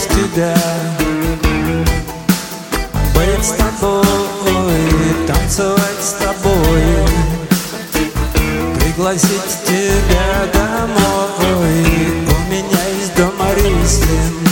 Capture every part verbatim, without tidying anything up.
успеть тебя, быть с тобой, танцевать с тобой, пригласить тебя домой. У меня есть дома рислинг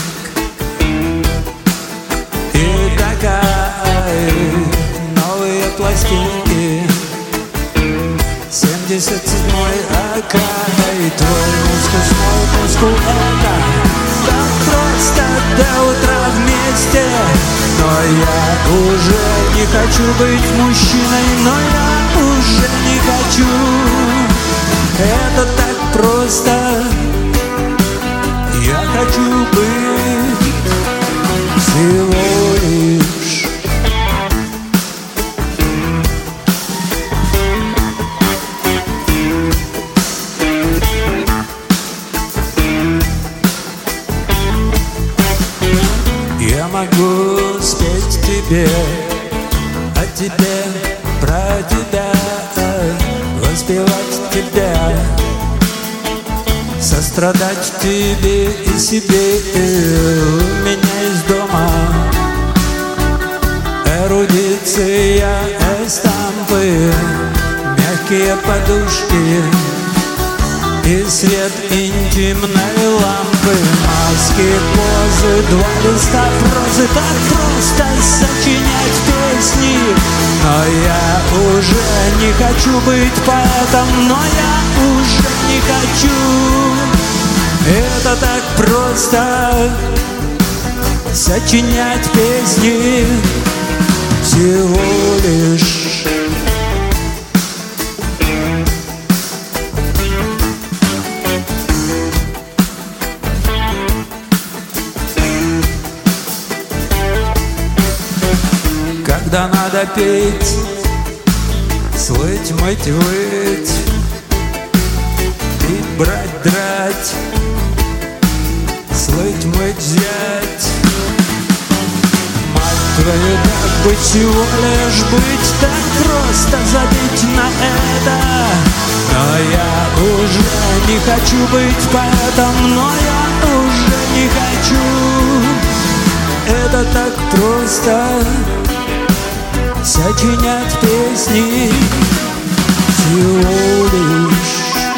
и такая новые пластинки. Семьдесят седьмой аккай, твой мускус, мой мускул, это так просто до утра вместе. Но я уже не хочу быть мужчиной, но я уже не хочу. Это так просто, я хочу быть всего лишь. Я могу спеть тебе, о тебе, про тебя, воспевать тебя, сострадать тебе и себе. У меня есть дома эрудиция, эстампы, мягкие подушки и свет интимной лампы, маски, позы, два листа прозы. Так просто сочинять песни. Но я уже не хочу быть поэтом, но я уже не хочу. Это так просто сочинять песни всего лишь. Когда надо петь, слыть, мыть, выть, пить, брать, драть, слыть, мыть, взять. Мать твою, так быть, всего лишь быть, так просто забить на это. Но я уже не хочу быть поэтом, но я уже не хочу. Это так просто сочинять песни всего лишь.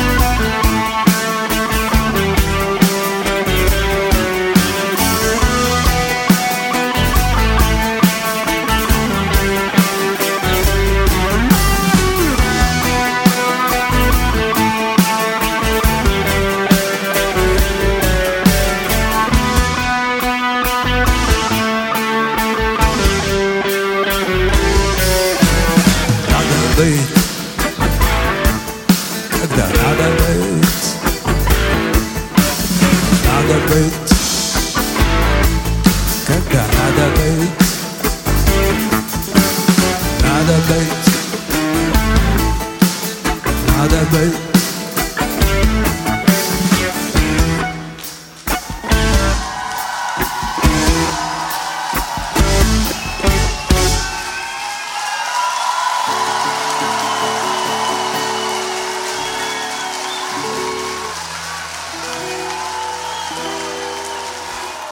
Быть, когда надо быть, надо быть.